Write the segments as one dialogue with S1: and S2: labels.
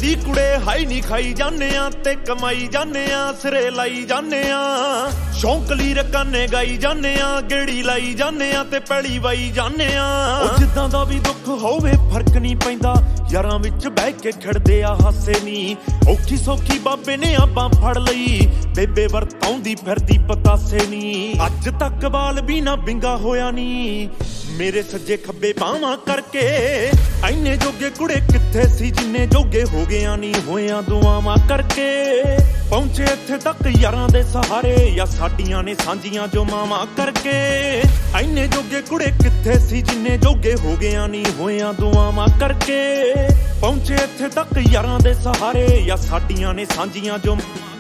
S1: ਦੀ ਕੁੜੇ ਹਾਈ ਨਹੀਂ ਖਾਈ ਜਾਂਦੇ ਆ ਤੇ ਕਮਾਈ ਜਾਂਦੇ ਆ ਸਿਰੇ ਲਾਈ ਜਾਂਦੇ ਆ ਸ਼ੌਂਕ ਲਈ ਰਕਾਨੇ ਗਾਈ ਜਾਂਦੇ ਆ ਗੇੜੀ ਲਾਈ ਜਾਂਦੇ ਆ ਤੇ ਪੈਲੀ ਵਾਈ ਜਾਂਦੇ ਆ ਉਹ ਜਿੱਦਾਂ ਦਾ ਵੀ ਦੁੱਖ ਹੋਵੇ ਫਰਕ ਨਹੀਂ ਪੈਂਦਾ ਯਾਰਾਂ ਵਿੱਚ ਬਹਿ ਕੇ ਖੜਦੇ ਆ ਹਾਸੇ ਨੀ ਔਖੀ ਸੌਖੀ ਬਾਬੇ ਨੇ ਆਪਾਂ ਫੜ ਲਈ ਬੇਬੇ ਵਰਤਾਉਂਦੀ ਫਿਰਦੀ ਪਤਾਸੇ ਨੀ ਅੱਜ ਤੱਕ ਬਾਲ ਵੀ ਨਾ ਬਿੰਗਾ ਹੋਇਆ ਨੀ ਮੇਰੇ ਸੱਜੇ ਖੱਬੇ ਬਾਹਾਂ ਕਰਕੇ ਐਨੇ ਜੋਗੇ ਕੁੜੇ ਕਿੱਥੇ ਸੀ ਜਿੰਨੇ ਜੋਗੇ ਹੋ ਗਿਆ ਨੀ ਹੋਇਆਂ ਦੁਆਵਾਂ ਕਰਕੇ ਪਹੁੰਚੇ ਇੱਥੇ ਤੱਕ ਯਾਰਾਂ ਦੇ ਸਹਾਰੇ ਜਾਂ ਸਾਡੀਆਂ ਨੇ ਸਾਂਝੀਆਂ ਜੋ ਮਾਵਾਂ ਕਰਕੇ ਐਨੇ ਜੋਗੇ ਕੁੜੇ ਕਿੱਥੇ ਸੀ ਜਿੰਨੇ ਜੋਗੇ ਹੋ ਗਿਆ ਨੀ ਹੋਇਆਂ ਦੁਆਵਾਂ ਕਰਕੇ ਪਹੁੰਚੇ ਇੱਥੇ ਤੱਕ ਯਾਰਾਂ ਦੇ ਸਹਾਰੇ ਜਾਂ ਸਾਡੀਆਂ ਨੇ ਸਾਂਝੀਆਂ ਜੋ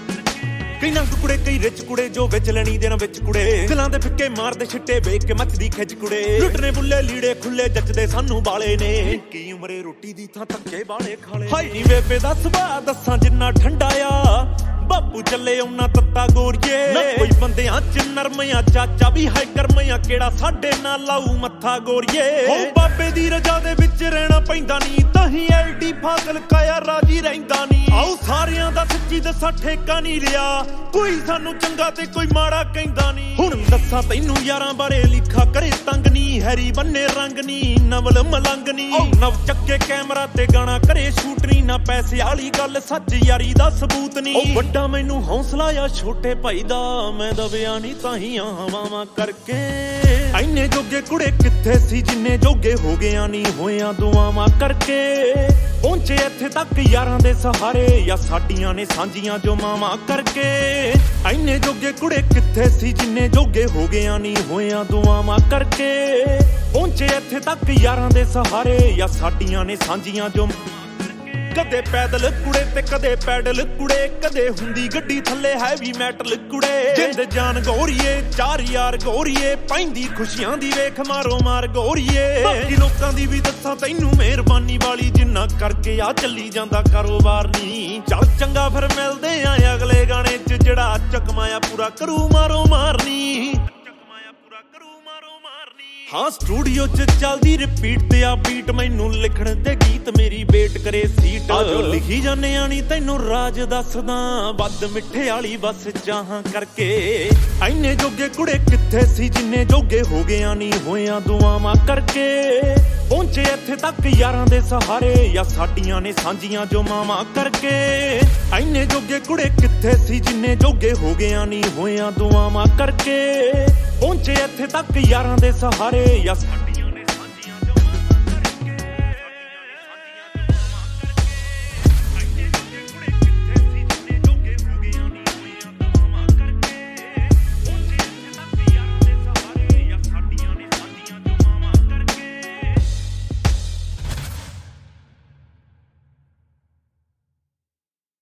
S1: ਕਈ ਨੰਗ ਕੁੜੇ ਕਈ ਰਿਚ ਕੁੜੇ ਜੋ ਵਿੱਚ ਲੈਣੀ ਦੇਣਾ ਵਿੱਚ ਕੁੜੇ ਦਿਲਾਂ ਦੇ ਫਿੱਕੇ ਮਾਰਦੇ ਛਿੱਟੇ ਵੇਖ ਕੇ ਮੱਚਦੀ ਖਿੱਚ ਕੁੜੇ ਲੁੱਟਨੇ ਬੁੱਲੇ ਲੀੜੇ ਖੁੱਲੇ ਜੱਜਦੇ ਸਾਨੂੰ ਬਾਲੇ ਨੇ ਕੀ ਉਮਰੇ ਰੋਟੀ ਦੀ ਥਾਂ ਧੱਕੇ ਬਾਲੇ ਖਾਲੇ ਹਾਈ ਨੀ ਬੇਬੇ ਦਾ ਸੁਭਾਅ ਦੱਸਾਂ ਜਿੰਨਾ ਠੰਡਾ ਆ ਬਾਪੂ ਚੱਲੇ ਉਹਨਾਂ ਤੱਤਾ ਗੋਰੀਏ ਨਾ ਕੋਈ ਬੰਦਿਆਂ ਚ ਨਰਮਿਆਂ ਚਾਚਾ ਵੀ ਹੈ ਕਰਮਿਆਂ ਕਿਹੜਾ ਸਾਡੇ ਨਾਲ ਲਾਊ ਮੱਥਾ ਗੋਰੀਏ ਹੋ ਬਾਬੇ ਦੀ ਰਜਾ ਦੇ ਵਿੱਚ ਰਹਿਣਾ ਪੈਂਦਾ ਨੀ ਤਾਂ ਹੀ ਐਲਡੀ ਫਾਜ਼ਲ ਕਾਇਆ ਰਾਜੀ ਰਹਿੰਦਾ ਨੀ ਆਓ ਸਾਰਿਆਂ ਦਾ ਸੱਚੀ ਦੱਸਾਂ ਠੇਕਾ ਨਹੀਂ ਲਿਆ ਕੋਈ ਸਾਨੂੰ ਚੰਗਾ ਤੇ ਕੋਈ ਮਾੜਾ ਕਹਿੰਦਾ ਨੀ ਹੁਣ ਦੱਸਾਂ ਤੈਨੂੰ ਯਾਰਾਂ ਬਾਰੇ ਲਿਖਾ ਕਰੇ ਤੰਗ ਨੀ ਹੈਰੀ ਬੰਨੇ ਰੰਗ ਨੀ ਨਵਲ ਮਲੰਗ ਨੀ ਨਵ ਚੱਕੇ ਕੈਮਰਾ ਤੇ ਗਾਣਾ ਕਰੇ ਸ਼ੂਟ ਨੀ ਨਾ ਪੈਸੇ ਵਾਲੀ ਗੱਲ ਸੱਚ ਯਾਰੀ ਦਾ ਸਬੂਤ ਨੀ ਵੱਡਾ ਮੈਨੂੰ ਹੌਸਲਾ ਆ ਛੋਟੇ ਭਾਈ ਦਾ ਮੈਂ ਦਬਿਆ ਨੀ ਤਾਹੀਆਂ ਹਵਾਵਾਂ ਕਰਕੇ ਐਨੇ ਜੋਗੇ ਕੁੜੇ ਕਿੱਥੇ ਸੀ ਜਿੰਨੇ ਜੋਗੇ ਹੋ ਗਿਆ ਨੀ ਹੋਇਆਂ ਦੁਆਵਾਂ ਕਰਕੇ ਪਹੁੰਚੇ ਇੱਥੇ ਤੱਕ ਯਾਰਾਂ ਦੇ ਸਹਾਰੇ ਜਾਂ ਸਾਡੀਆਂ ਨੇ ਸਾਂਝੀਆਂ ਜੋ ਮਾਵਾਂ ਕਰਕੇ ਐਨੇ ਜੋਗੇ ਕੁੜੇ ਕਿੱਥੇ ਸੀ ਜਿੰਨੇ ਜੋਗੇ ਹੋ ਗਿਆ ਨੀ ਹੋਇਆਂ ਦੁਆਵਾਂ ਕਰਕੇ ਪਹੁੰਚੇ ਇੱਥੇ ਤੱਕ ਯਾਰਾਂ ਦੇ ਸਹਾਰੇ ਜਾਂ ਸਾਡੀਆਂ ਨੇ ਸਾਂਝੀਆਂ ਜੋ ਕਦੇ ਪੈਦਲ ਕੁੜੇ ਤੇ ਕਦੇ ਪੈਡਲ ਕੁੜੇ ਕਦੇ ਹੁੰਦੀ ਗੱਡੀ ਥੱਲੇ ਹੈਵੀ ਮੈਟਲ ਕੁੜੇ ਜਿੰਦ ਜਾਨ ਗੋਰੀਏ ਚਾਰ ਯਾਰ ਗੋਰੀਏ ਪੈਂਦੀ ਖੁਸ਼ੀਆਂ ਦੀ ਵੇਖ ਮਾਰੋ ਮਾਰ ਗੋਰੀਏ ਬਾਕੀ ਲੋਕਾਂ ਦੀ ਵੀ ਦੱਸਾਂ ਤੈਨੂੰ ਮਿਹਰਬਾਨੀ ਵਾਲੀ ਜਿੰਨਾ ਕਰਕੇ ਆ ਚੱਲੀ ਜਾਂਦਾ ਕਾਰੋਬਾਰ ਨੀ ਚੱਲ ਚੰਗਾ ਫਿਰ ਮਿਲਦੇ ਆ ਅਗਲੇ ਗਾਣੇ 'ਚ ਜਿਹੜਾ ਚਕਮਾਇਆ ਪੂਰਾ ਕਰੂ ਮਾਰੋ ਮਾਰਨੀ ਹਾਂ ਸਟੂਡੀਓ 'ਚ ਚੱਲਦੀ ਰਿਪੀਟ ਤੇ ਆ ਬੀਟ ਮੈਨੂੰ ਲਿਖਣ ਦੇ ਗੀਤ ਮੇਰੀ ਵੇਟ ਕਰੇ ਸੀਟ ਜੋ ਲਿਖੀ ਜਾਂਦੇ ਆਣੀ ਤੈਨੂੰ ਰਾਜ ਦੱਸਦਾ ਵੱਧ ਮਿੱਠੇ ਵਾਲੀ ਬਸ ਚਾਹਾਂ ਕਰਕੇ ਐਨੇ ਜੋਗੇ ਕੁੜੇ ਕਿੱਥੇ ਸੀ ਜਿੰਨੇ ਜੋਗੇ ਹੋ ਗਿਆ ਨੀ ਹੋਇਆਂ ਦੁਆਵਾਂ ਕਰਕੇ ਪਹੁੰਚੇ ਇੱਥੇ ਤੱਕ ਯਾਰਾਂ ਦੇ ਸਹਾਰੇ ਜਾਂ ਸਾਡੀਆਂ ਨੇ ਸਾਂਝੀਆਂ ਜੋ ਮਾਵਾਂ ਕਰਕੇ ਐਨੇ ਜੋਗੇ ਕੁੜੇ ਕਿੱਥੇ ਸੀ ਜਿੰਨੇ ਜੋਗੇ ਹੋ ਗਿਆ ਨੀ ਹੋਇਆਂ ਦੁਆਵਾਂ ਕਰਕੇ ਪਹੁੰਚੇ ਇੱਥੇ ਤੱਕ ਯਾਰਾਂ ਦੇ ਸਹਾਰੇ ਜਾਂ